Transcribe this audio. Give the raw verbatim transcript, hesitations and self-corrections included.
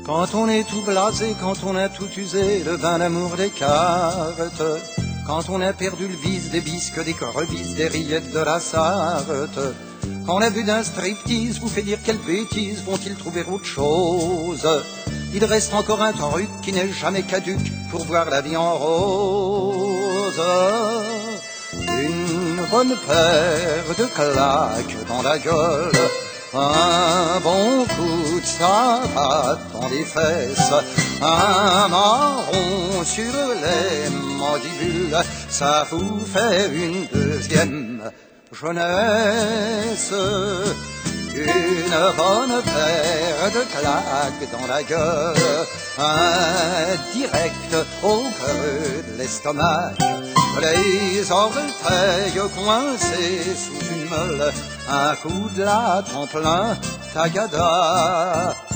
Quand on est tout blasé, quand on a tout usé, le vin d'amour des cartes. Quand on a perdu le vice des bisques, des crevisses, des rillettes de la Sarthe. Quand la vue d'un striptease vous fait dire quelle bêtise, vont-ils trouver autre chose? Il reste encore un truc qui n'est jamais caduque pour voir la vie en rose. Une bonne paire de claques dans la gueule, un bon coup de savate dans les fesses, un marron sur les mandibules, ça vous fait une deuxième jeunesse. Une bonne paire de claques dans la gueule, un direct au creux de l'estomac, les orteils coincés sous une meule, un coup de latte en plein tagada.